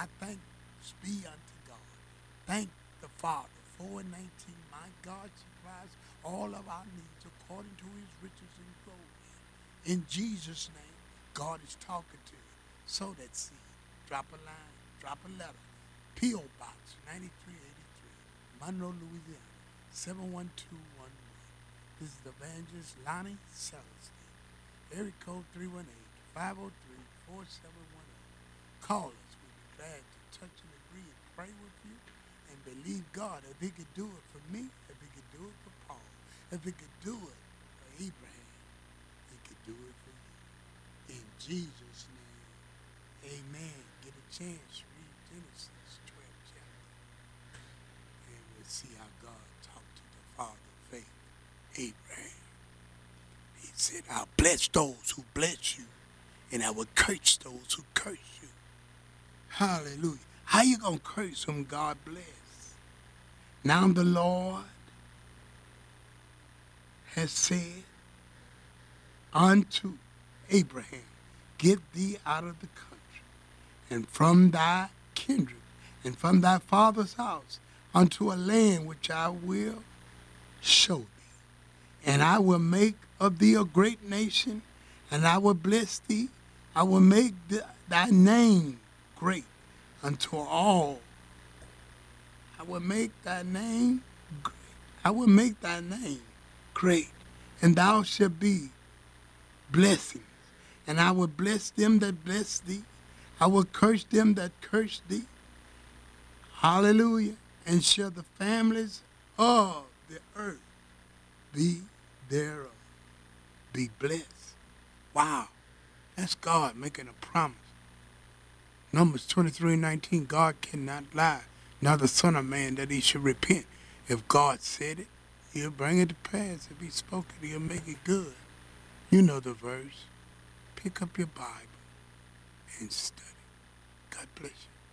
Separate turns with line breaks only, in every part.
I thanks be unto God. Thank the Father. 4:19, my God supplies all of our needs according to his riches and glory. In Jesus' name, God is talking to you. Sow that seed. Drop a line. Drop a letter. P.O. Box 9383, Monroe, Louisiana, 71211. This is Evangelist Lonnie Celestine. Area code 318-503-4710. Call us. We'll be glad to touch and agree and pray with you and believe God. If he could do it for me, if he could do it for Paul, if he could do it for Abraham, he could do it for you. In Jesus' name, amen. Get a chance, read Genesis 12th chapter, and we'll see how God talked to the father of faith, Abraham. He said, I'll bless those who bless you, and I will curse those who curse you. Hallelujah. How you going to curse whom God bless? Now the Lord has said unto Abraham, get thee out of the country, and from thy kindred, and from thy father's house, unto a land which I will show thee. And I will make of thee a great nation, and I will bless thee. I will make thy name great unto all. I will make thy name great. I will make thy name great, and thou shalt be blessings. And I will bless them that bless thee. I will curse them that curse thee. Hallelujah. And shall the families of the earth be thereof. Be blessed. Wow. That's God making a promise. Numbers 23:19, God cannot lie, nor the Son of Man that he should repent. If God said it, he'll bring it to pass. If he spoke it, he'll make it good. You know the verse. Pick up your Bible and study. God bless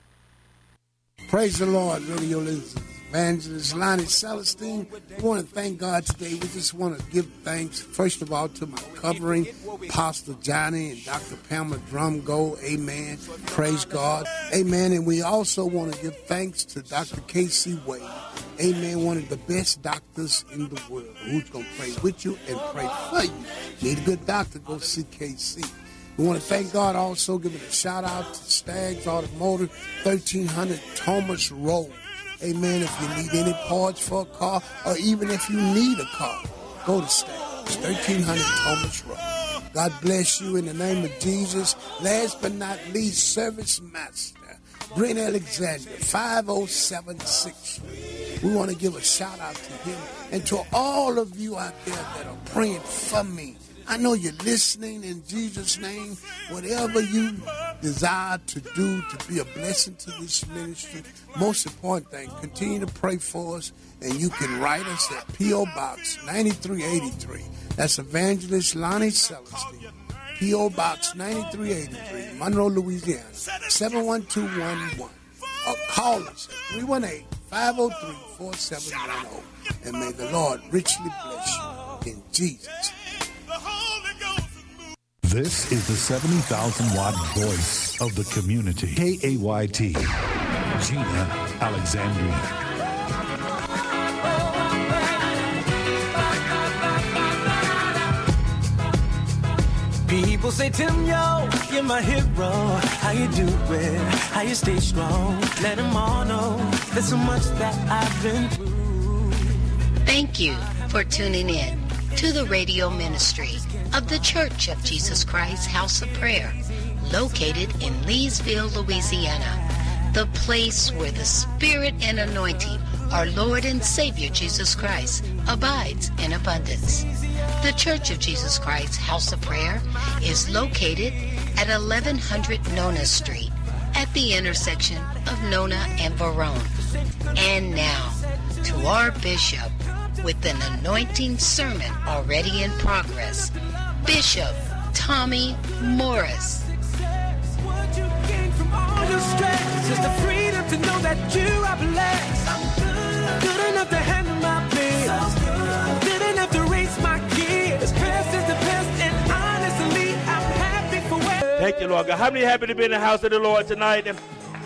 you. Praise the Lord, radio listeners. Evangelist Lonnie Celestine. We want to thank God today. We just want to give thanks, first of all, to my covering, Pastor Johnny and Dr. Pamela Drumgo. Amen. Praise God. Amen. And we also want to give thanks to Dr. K.C. Wade. Amen. One of the best doctors in the world, who's going to pray with you and pray for you. Need a good doctor, go see K.C. We want to thank God also, giving a shout out to Staggs Automotive, 1300 Thomas Road. Amen. If you need any parts for a car, or even if you need a car, go to Staggs, 1300 Thomas Road. God bless you in the name of Jesus. Last but not least, Service Master, Brent Alexander, 507 6th Street. We want to give a shout out to him and to all of you out there that are praying for me. I know you're listening in Jesus' name. Whatever you desire to do to be a blessing to this ministry, most important thing, continue to pray for us, and you can write us at P.O. Box 9383. That's Evangelist Lonnie Celestine. P.O. Box 9383, Monroe, Louisiana, 71211. Or call us at 318-503-4710. And may the Lord richly bless you in Jesus' name.
This is the 70,000-watt voice of the community. KAYT, Gina Alexandria.
People say, Tim, yo, you're my hero. How you doing? How you stay strong? Let them all know there's so much that I've been through.
Thank you for tuning in to the radio ministry of the Church of Jesus Christ House of Prayer, located in Leesville, Louisiana, the place where the Spirit and anointing, our Lord and Savior Jesus Christ, abides in abundance. The Church of Jesus Christ House of Prayer is located at 1100 Nona Street, at the intersection of Nona and Verone. And now, to our Bishop, with an anointing sermon already in progress, Bishop Tommy Morris.
What you gain from all your stress, just the freedom to know that you are blessed. I'm good enough to handle my bills, good enough to raise my kids. Past is the best, and honestly, I'm happy for where.
Thank you, Lord God. How many happy to be in the house of the Lord tonight?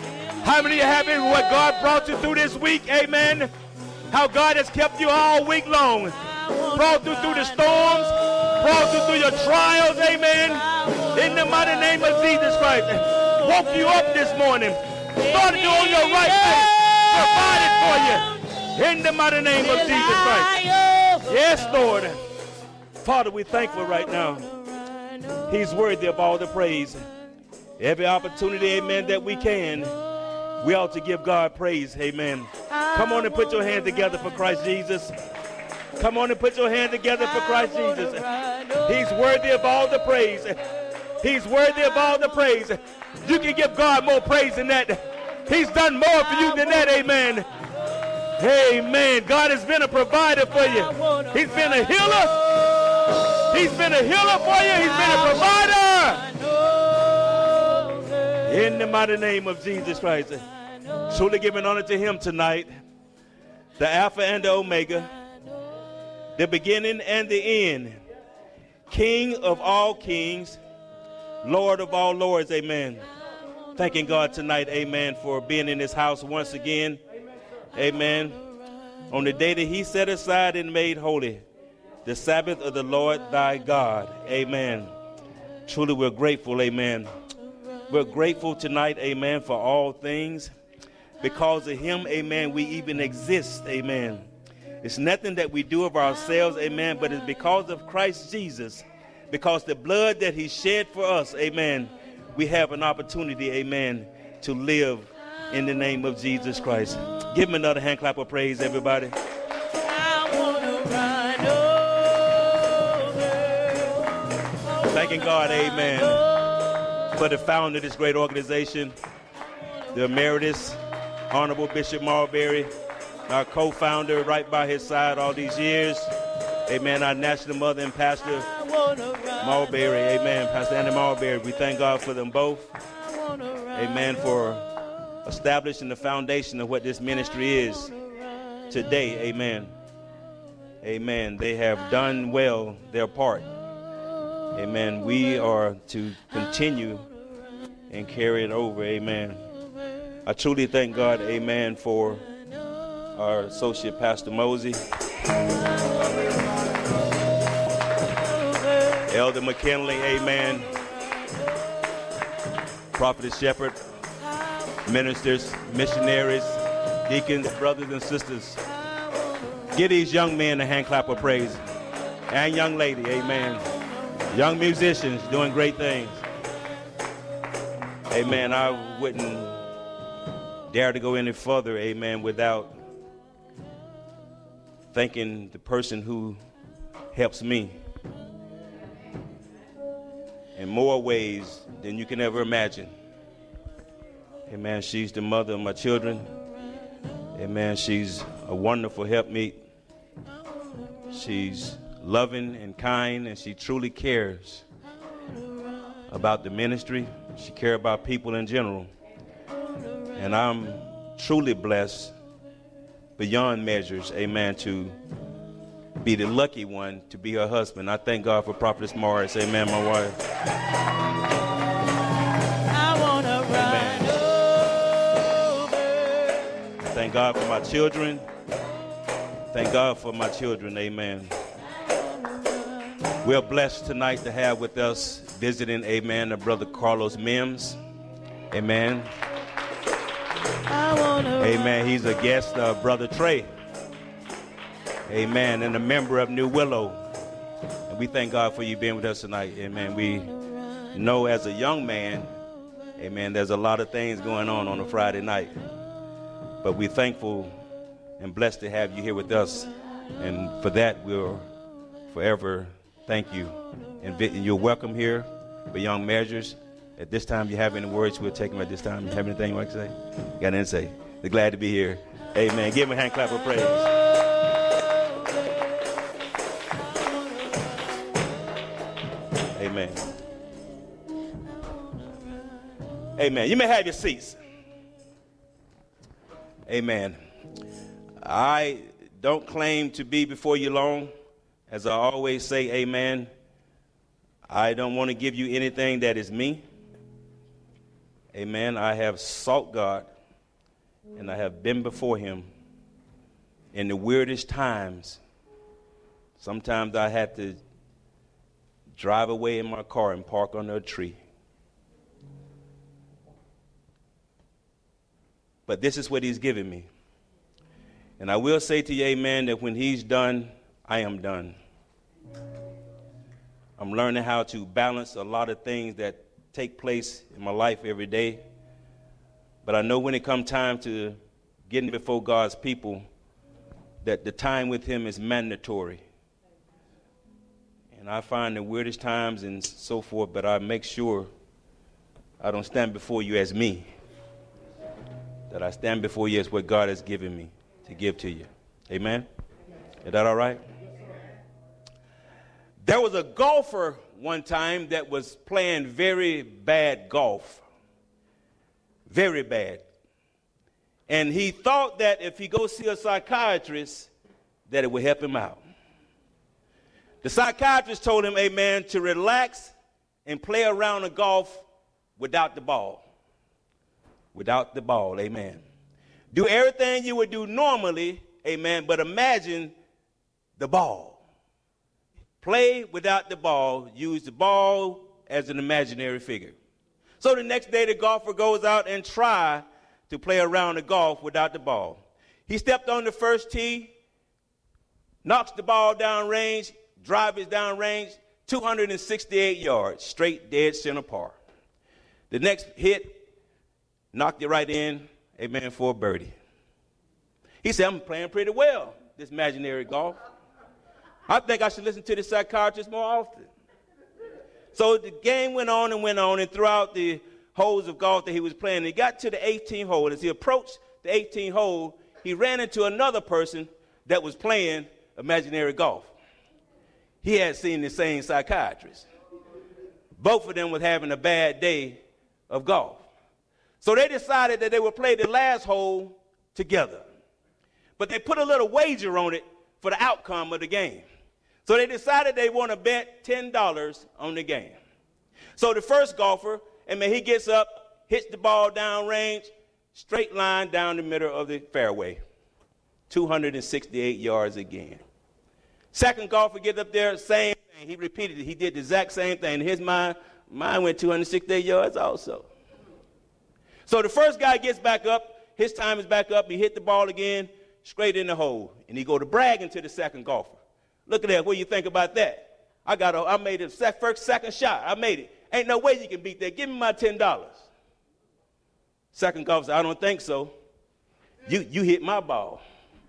How many are happy with what God brought you through this week? Amen. How God has kept you all week long. Brought you through the storms. Brought you through your trials. Amen. In the mighty name of Jesus Christ. Woke you up this morning. Started you on your right path. Provided for you. In the mighty name of Jesus Christ. Yes, Lord. Father, we're thankful right now. He's worthy of all the praise. Every opportunity, amen, that we can, we ought to give God praise, amen. Come on and put your hand together for Christ Jesus. Come on and put your hand together for Christ Jesus. He's worthy of all the praise. He's worthy of all the praise. You can give God more praise than that. He's done more for you than that, amen. Amen. God has been a provider for you. He's been a healer. He's been a healer for you. He's been a provider. In the mighty name of Jesus Christ. Truly giving honor to him tonight. The Alpha and the Omega. The beginning and the end. King of all kings. Lord of all lords. Amen. Thanking God tonight, amen, for being in this house once again. Amen. On the day that he set aside and made holy, the Sabbath of the Lord thy God. Amen. Truly we're grateful, amen. We're grateful tonight, amen, for all things. Because of him, amen, we even exist, amen. It's nothing that we do of ourselves, amen, but it's because of Christ Jesus. Because the blood that he shed for us, amen, we have an opportunity, amen, to live in the name of Jesus Christ. Give him another hand clap of praise, everybody. Thanking God, amen, for the founder of this great organization, the Emeritus Honorable Bishop Marbury, our co-founder right by his side all these years. Amen, our national mother and pastor, Marbury. Amen, Pastor Andy Marbury. We thank God for them both. Amen, for establishing the foundation of what this ministry is today. Amen. Amen. They have done well their part. Amen. We are to continue and carry it over. Amen. I truly thank God, amen, for our associate Pastor Mosey, Elder McKinley, amen, Prophetess Shepherd, ministers, missionaries, deacons, brothers and sisters. Give these young men a hand clap of praise. And young lady, amen. Young musicians doing great things. Amen. I wouldn't dare to go any further, amen, without thanking the person who helps me in more ways than you can ever imagine. Amen. She's the mother of my children. Amen. She's a wonderful helpmeet. She's loving and kind, and she truly cares about the ministry. She cares about people in general. And I'm truly blessed beyond measures, amen, to be the lucky one to be her husband. I thank God for Prophetess Morris, amen, my wife. I wanna run over. Thank God for my children. Thank God for my children, amen. We're blessed tonight to have with us visiting, amen, the brother Carlos Mims, amen. Amen. He's a guest of Brother Trey. Amen. And a member of New Willow. And we thank God for you being with us tonight. Amen. We know as a young man, amen, there's a lot of things going on a Friday night. But we're thankful and blessed to have you here with us. And for that, we'll forever thank you. And you're welcome here Beyond Measures. At this time, you have any words, we'll take them at this time. You have anything you want to say? Got anything to say? They're glad to be here. Amen. Give them a hand clap of praise. Amen. Amen. You may have your seats. Amen. I don't claim to be before you long. As I always say, amen, I don't want to give you anything that is me. Amen. I have sought God and I have been before him in the weirdest times. Sometimes I had to drive away in my car and park under a tree. But this is what he's given me. And I will say to you, amen, that when he's done, I am done. I'm learning how to balance a lot of things that take place in my life every day. But I know when it comes time to getting before God's people, that the time with him is mandatory. And I find the weirdest times and so forth, but I make sure I don't stand before you as me, that I stand before you as what God has given me to give to you. Amen? Is that all right? There was a golfer one time that was playing very bad golf. Very bad. And he thought that if he goes see a psychiatrist, that it would help him out. The psychiatrist told him, amen, to relax and play around the golf without the ball. Without the ball, amen. Do everything you would do normally, amen, but imagine the ball. Play without the ball. Use the ball as an imaginary figure. So the next day, the golfer goes out and try to play around the golf without the ball. He stepped on the first tee, knocks the ball down range, drive it down range, 268 yards, straight dead center par. The next hit, knocked it right in, amen, for a birdie. He said, I'm playing pretty well, this imaginary golf. I think I should listen to the psychiatrist more often. So the game went on, and throughout the holes of golf that he was playing, he got to the 18th hole. As he approached the 18th hole, he ran into another person that was playing imaginary golf. He had seen the same psychiatrist. Both of them was having a bad day of golf. So they decided that they would play the last hole together. But they put a little wager on it for the outcome of the game. So they decided they want to bet $10 on the game. So the first golfer, he gets up, hits the ball down range, straight line down the middle of the fairway, 268 yards again. Second golfer gets up there, same thing. He repeated it. He did the exact same thing. In his mind went 268 yards also. So the first guy gets back up. His time is back up. He hit the ball again, straight in the hole. And he go to bragging to the second golfer. Look at that. What do you think about that? I made it second shot. I made it. Ain't no way you can beat that. Give me my $10. Second golfer said, I don't think so. You hit my ball.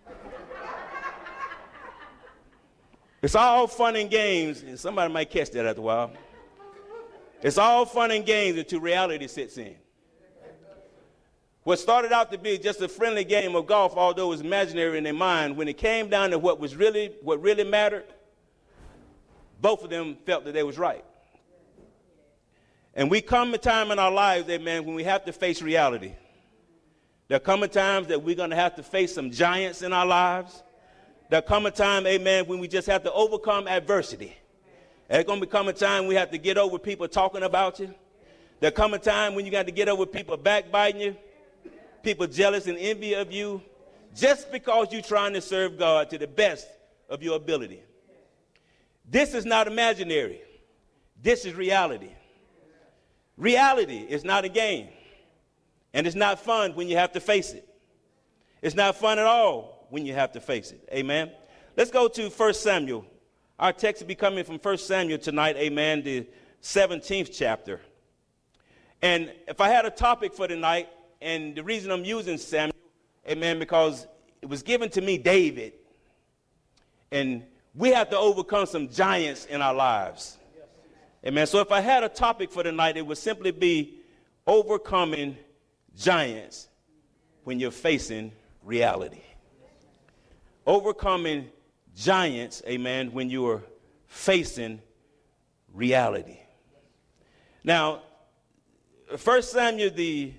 It's all fun and games, and somebody might catch that after a while. It's all fun and games until reality sets in. What started out to be just a friendly game of golf, although it was imaginary in their mind, when it came down to what really mattered, both of them felt that they was right. And we come a time in our lives, amen, when we have to face reality. There come a times that we're going to have to face some giants in our lives. There come a time, amen, when we just have to overcome adversity. There's going to become a time we have to get over people talking about you. There come a time when you got to get over people backbiting you, people jealous and envy of you, just because you're trying to serve God to the best of your ability. This is not imaginary. This is reality. Reality is not a game. And it's not fun when you have to face it. It's not fun at all when you have to face it. Amen. Let's go to 1 Samuel. Our text will be coming from 1 Samuel tonight. Amen. The 17th chapter. And if I had a topic for tonight, and the reason I'm using Samuel, amen, because it was given to me David. And we have to overcome some giants in our lives. Amen. So if I had a topic for tonight, it would simply be overcoming giants when you're facing reality. Overcoming giants, amen, when you are facing reality. Now, 1 Samuel, the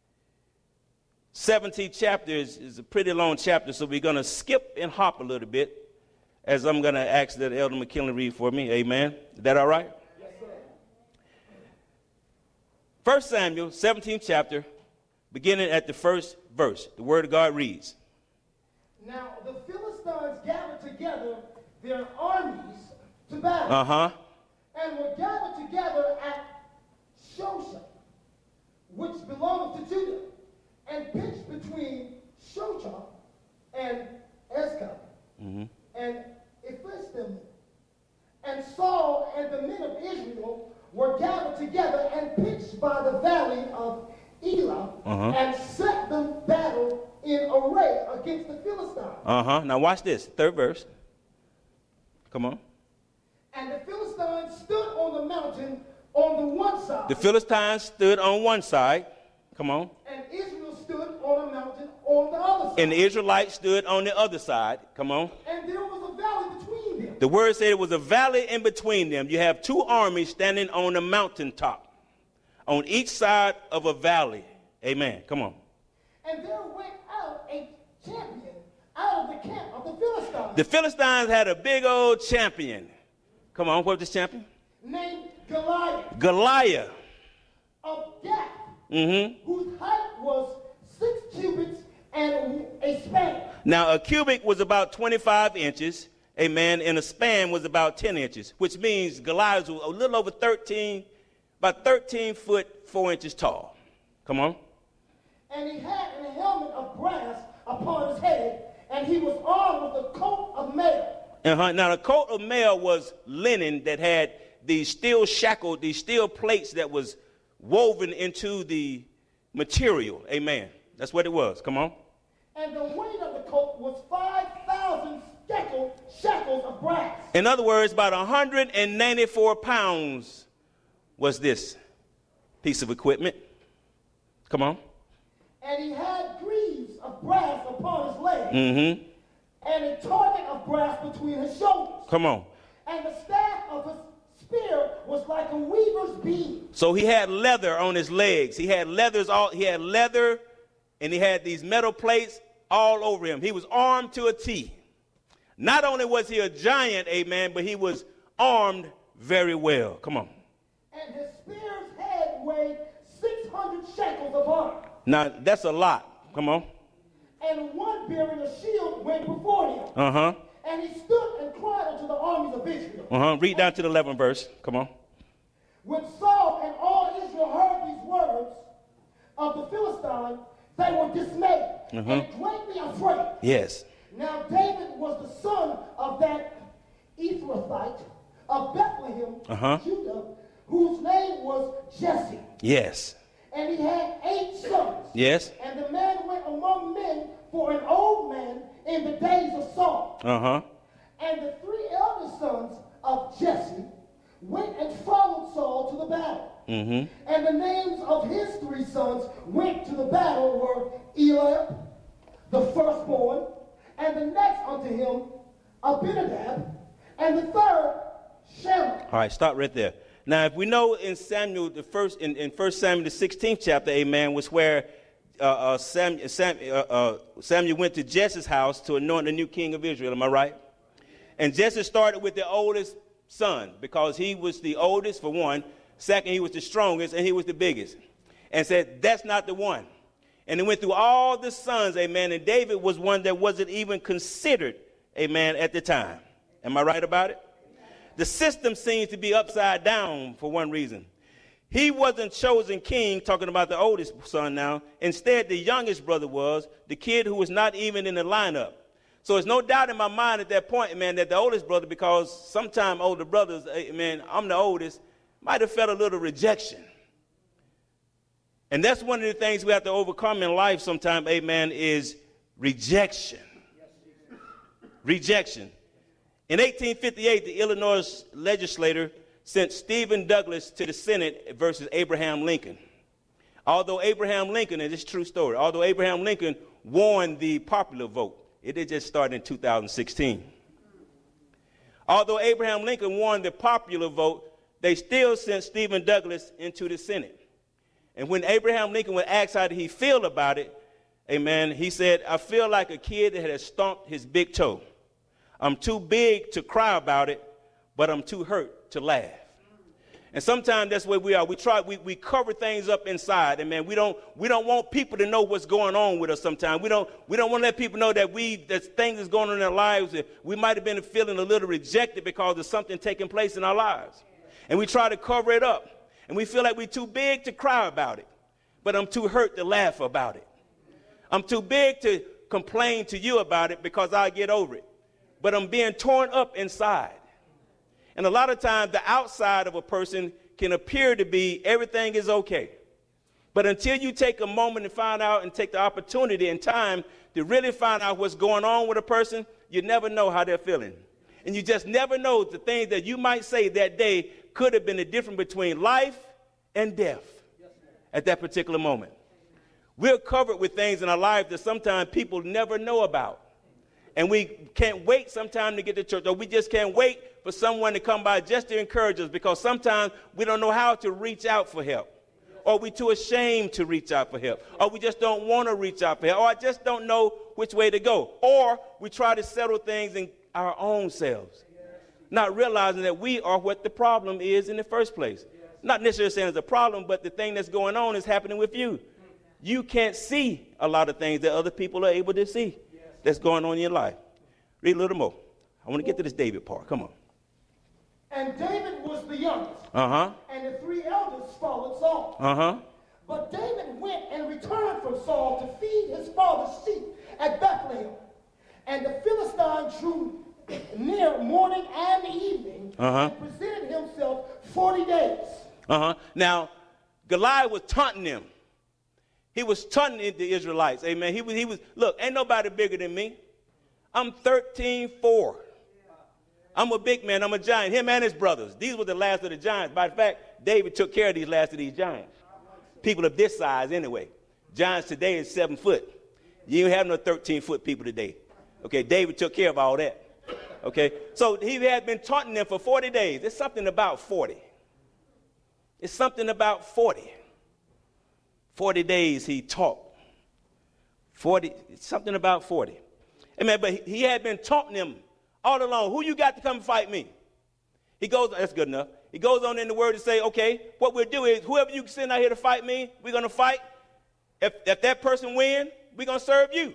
17th chapter is a pretty long chapter, so we're going to skip and hop a little bit as I'm going to ask that Elder McKinley read for me. Amen. Is that all right? Yes, sir. 1 Samuel, 17th chapter, beginning at the first verse. The word of God reads.
Now the Philistines gathered together their armies to battle.
Uh-huh.
And were gathered together at Shosha, which belonged to Judah, and pitched between Shosha and Escom, and Ephistim. And Saul and the men of Israel were gathered together and pitched by the valley of Elah, and set the battle in array against the Philistines.
Now watch this, third verse. Come on.
And the Philistines stood on the mountain on the one side.
The Philistines stood on one side. Come on.
And Israel stood on a mountain on the other side.
And the Israelites stood on the other side. Come on.
And there was a valley between them.
The word said it was a valley in between them. You have two armies standing on a mountaintop, on each side of a valley. Amen. Come on.
And there went out a champion out of the camp of the Philistines.
The Philistines had a big old champion. Come on, what was this champion?
Named Goliath.
Goliath.
Of Gath. Whose height was 6 cubits and a span. Now
a cubit was about 25 inches. Amen. And a span was about 10 inches, which means Goliath was a little over about 13 foot 4 inches tall. Come on.
And he had a helmet of brass upon his head, and he was armed with a coat of mail.
Now the coat of mail was linen that had these steel shackled, these steel plates that was woven into the material. Amen. That's what it was. Come on.
And the weight of the coat was 5,000 shackles of brass.
In other words, about 194 pounds was this piece of equipment. Come on.
And he had greaves of brass upon his legs. And a target of brass between his shoulders.
Come on.
And the staff of his spear was like a weaver's beam.
So he had leather on his legs. He had leather, and he had these metal plates all over him. He was armed to a T. Not only was he a giant, amen, but he was armed very well. Come on.
And his spear's head weighed 600 shekels of iron.
Now, that's a lot. Come on.
And one bearing a shield went before him. And he stood and cried unto the armies of Israel.
Read down to the 11th verse. Come on.
When Saul and all Israel heard these words of the Philistines, they were dismayed and greatly afraid.
Yes.
Now David was the son of that Ephrathite of Bethlehem, Judah, whose name was Jesse.
Yes.
And he had 8 sons.
Yes.
And the man went among men for an old man in the days of Saul. And the 3 eldest sons of Jesse went and followed Saul to the battle. And the names of his 3 sons went to the battle were Eliab, the firstborn, and the next unto him Abinadab, and the third Shammah. All
right, stop right there. Now, if we know in Samuel, in 1 Samuel, the 16th chapter, amen, was where Samuel went to Jesse's house to anoint the new king of Israel. Am I right? And Jesse started with the oldest son because he was the oldest, for one. Second, he was the strongest, and he was the biggest. And said, that's not the one. And he went through all the sons, amen, and David was one that wasn't even considered, amen, at the time. Am I right about it? The system seems to be upside down for one reason. He wasn't chosen king, talking about the oldest son now. Instead, the youngest brother was, the kid who was not even in the lineup. So there's no doubt in my mind at that point, man, that the oldest brother, because sometimes older brothers, man, I'm the oldest, might have felt a little rejection. And that's one of the things we have to overcome in life sometimes, amen, is rejection. Rejection. In 1858, the Illinois legislature sent Stephen Douglas to the Senate versus Abraham Lincoln. Although Abraham Lincoln, and this is a true story, although Abraham Lincoln won the popular vote, it did just start in 2016. Although Abraham Lincoln won the popular vote, they still sent Stephen Douglas into the Senate. And when Abraham Lincoln was asked how did he feel about it, amen, he said, I feel like a kid that had stomped his big toe. I'm too big to cry about it, but I'm too hurt to laugh. And sometimes that's where we are. We cover things up inside, and man, we don't want people to know what's going on with us sometimes. We don't want to let people know that things is going on in our lives. That we might have been feeling a little rejected because of something taking place in our lives. And we try to cover it up. And we feel like we're too big to cry about it. But I'm too hurt to laugh about it. I'm too big to complain to you about it because I'll get over it. But I'm being torn up inside. And a lot of times the outside of a person can appear to be everything is okay. But until you take a moment to find out and take the opportunity and time to really find out what's going on with a person, you never know how they're feeling. And you just never know the things that you might say that day could have been the difference between life and death at that particular moment. We're covered with things in our life that sometimes people never know about. And we can't wait sometimes to get to church, or we just can't wait for someone to come by just to encourage us, because sometimes we don't know how to reach out for help, or we're too ashamed to reach out for help, or we just don't want to reach out for help, or I just don't know which way to go, or we try to settle things in our own selves, not realizing that we are what the problem is in the first place. Not necessarily saying it's a problem, but the thing that's going on is happening with you. You can't see a lot of things that other people are able to see that's going on in your life. Read a little more. I want to get to this David part. Come on.
And David was the youngest.
Uh-huh.
And the 3 elders followed Saul.
Uh-huh.
But David went and returned from Saul to feed his father's sheep at Bethlehem. And the Philistine drew near morning and evening and presented himself 40 days.
Now, Goliath was taunting them. He was taunting the Israelites. Amen. He was, look, ain't nobody bigger than me. I'm 13'4". I'm a big man. I'm a giant. Him and his brothers. These were the last of the giants. By the fact, David took care of these last of these giants. People of this size anyway. Giants today is 7 foot. You don't have no 13-foot people today. Okay, David took care of all that. Okay, so he had been taunting them for 40 days. It's something about 40. It's something about 40. 40 days he talked. 40, something about 40. Amen, but he had been taunting them all along. Who you got to come fight me? He goes, that's good enough. He goes on in the word to say, okay, what we'll do is whoever you send out here to fight me, we're going to fight. If that person wins, we're going to serve you.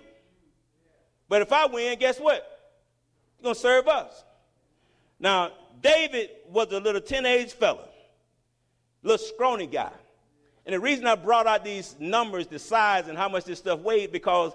But if I win, guess what? You're going to serve us. Now, David was a little teenage fella, little scrawny guy. And the reason I brought out these numbers, the size and how much this stuff weighed, because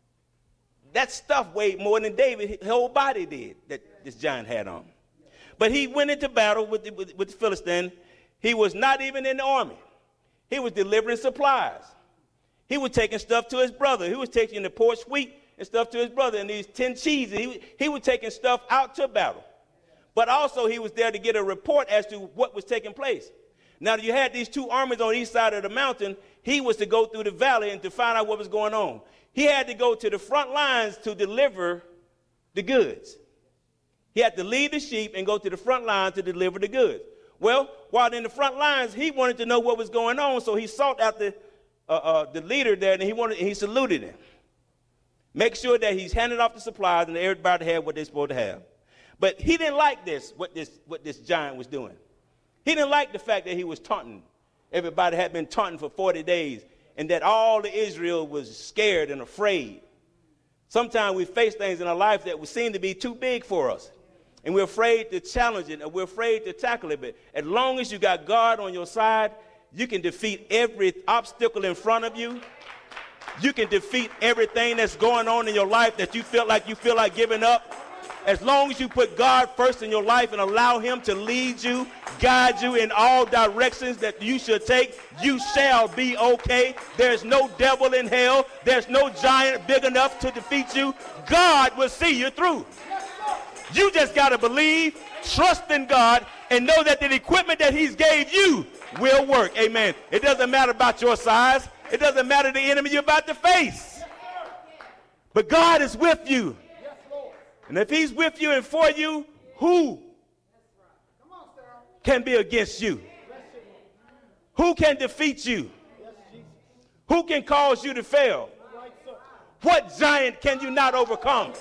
that stuff weighed more than David's whole body did that this giant had on. But he went into battle with the Philistine. He was not even in the army. He was delivering supplies. He was taking stuff to his brother. He was taking the porch wheat and stuff to his brother and these 10 cheeses. He was taking stuff out to battle. But also he was there to get a report as to what was taking place. Now you had these 2 armies on each side of the mountain. He was to go through the valley and to find out what was going on. He had to go to the front lines to deliver the goods. He had to lead the sheep and go to the front lines to deliver the goods. Well, while in the front lines, he wanted to know what was going on, so he sought out the leader there, and he saluted him. Make sure that he's handing off the supplies and everybody had what they're supposed to have. But he didn't like what this giant was doing. He didn't like the fact that he was taunting. Everybody had been taunting for 40 days, and that all of Israel was scared and afraid. Sometimes we face things in our life that would seem to be too big for us, and we're afraid to challenge it, and we're afraid to tackle it. But as long as you got God on your side, you can defeat every obstacle in front of you. You can defeat everything that's going on in your life that you feel like giving up. As long as you put God first in your life and allow him to lead you, guide you in all directions that you should take, you shall be okay. There's no devil in hell. There's no giant big enough to defeat you. God will see you through. You just got to believe, trust in God, and know that the equipment that he's gave you will work. Amen. It doesn't matter about your size. It doesn't matter the enemy you're about to face. But God is with you. And if he's with you and for you, who can be against you? Who can defeat you? Who can cause you to fail? What giant can you not overcome?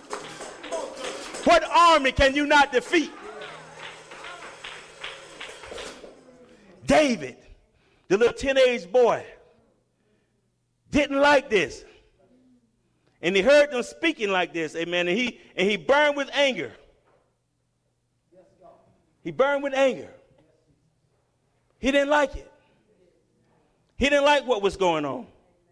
What army can you not defeat? David, the little teenage boy, didn't like this. And he heard them speaking like this, amen, and he burned with anger. He burned with anger. He didn't like it. He didn't like what was going on.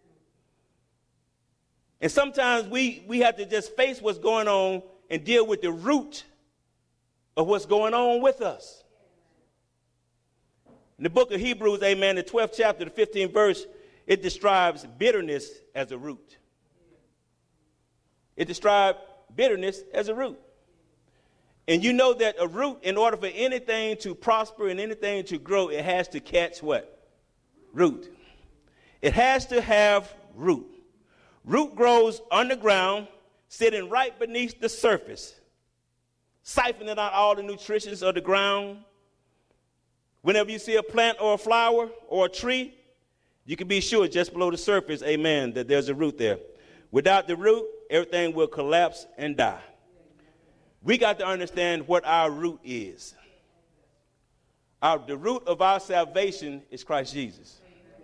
And sometimes we have to just face what's going on and deal with the root of what's going on with us. In the book of Hebrews, amen, the 12th chapter, the 15th verse, it describes bitterness as a root. It describes bitterness as a root. And you know that a root, in order for anything to prosper and anything to grow, it has to catch what? Root. It has to have root. Root grows underground, sitting right beneath the surface, siphoning out all the nutrition of the ground. Whenever you see a plant or a flower or a tree, you can be sure just below the surface, amen, that there's a root there. Without the root, everything will collapse and die. We got to understand what our root is. The root of our salvation is Christ Jesus.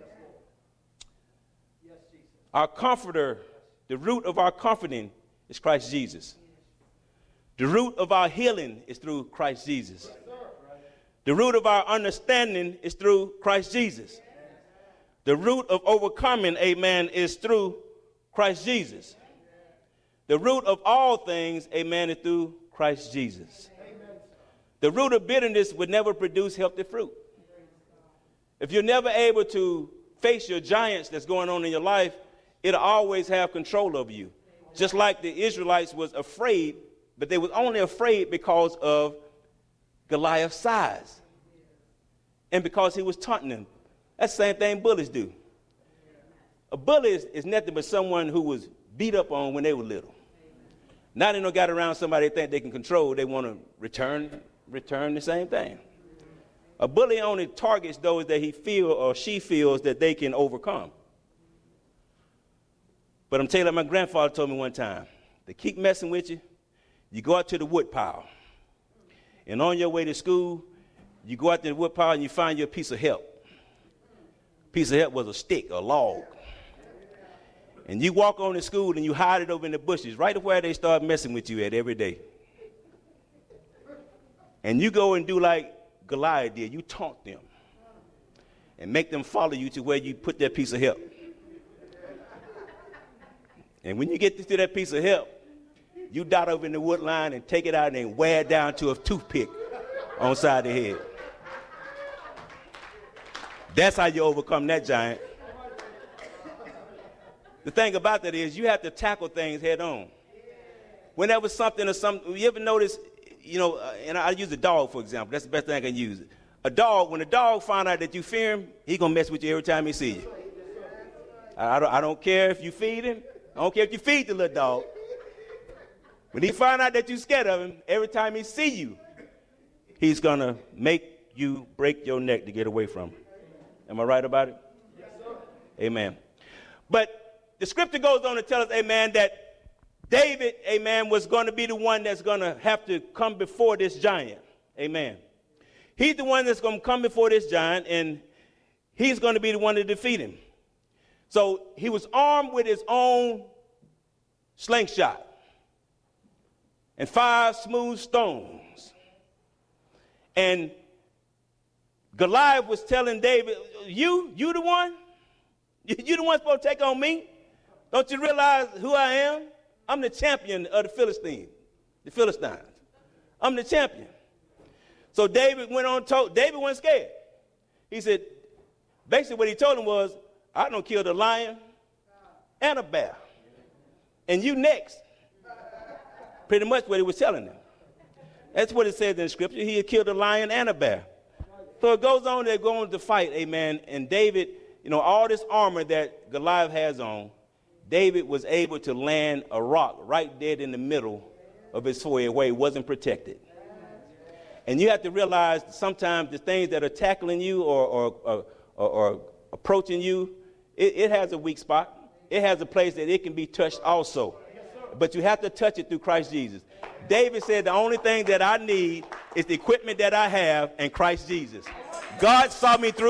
Our comforter, the root of our comforting is Christ Jesus. The root of our healing is through Christ Jesus. The root of our understanding is through Christ Jesus. The root of overcoming, amen, is through Christ Jesus. The root of all things, amen, is through Christ Jesus. The root of bitterness would never produce healthy fruit. If you're never able to face your giants that's going on in your life, it'll always have control over you. Just like the Israelites was afraid, but they was only afraid because of Goliath's size and because he was taunting them. That's the same thing bullies do. A bully is nothing but someone who was beat up on when they were little. Now they don't got around somebody they think they can control. They want to return the same thing. A bully only targets those that he feels or she feels that they can overcome. But I'm telling you, like my grandfather told me one time, they keep messing with you, you go out to the wood pile. And on your way to school, you go out to the wood pile and you find your piece of help. Piece of help was a stick, a log. And you walk on to school and you hide it over in the bushes, right where they start messing with you at every day. And you go and do like Goliath did. You taunt them and make them follow you to where you put that piece of help. And when you get to that piece of help, you dot over in the wood line and take it out and wear it down to a toothpick on the side of the head. That's how you overcome that giant. The thing about that is you have to tackle things head on. Whenever something, you ever notice, and I use a dog, for example. That's the best thing I can use. When a dog finds out that you fear him, he's going to mess with you every time he sees you. I don't care if you feed him. I don't care if you feed the little dog. When he finds out that you're scared of him, every time he see you, he's going to make you break your neck to get away from him. Am I right about it? Yes, sir. Amen. But the scripture goes on to tell us, amen, that David, amen, was going to be the one that's going to have to come before this giant. Amen. He's the one that's going to come before this giant, and he's going to be the one to defeat him. So he was armed with his own slingshot and 5 smooth stones. And Goliath was telling David, you the one? You the one supposed to take on me? Don't you realize who I am? I'm the champion of the Philistines. I'm the champion. So David went on, David wasn't scared. He said, basically what he told him was, I done killed a lion and a bear. And you next. Pretty much what he was telling them. That's what it says in the scripture. He had killed a lion and a bear. So it goes on, they're going to fight, amen. And David, all this armor that Goliath has on, David was able to land a rock right dead in the middle of his forehead where he wasn't protected. And you have to realize sometimes the things that are tackling you or approaching you, it has a weak spot. It has a place that it can be touched also. But you have to touch it through Christ Jesus. David said the only thing that I need is the equipment that I have in Christ Jesus. God saw me through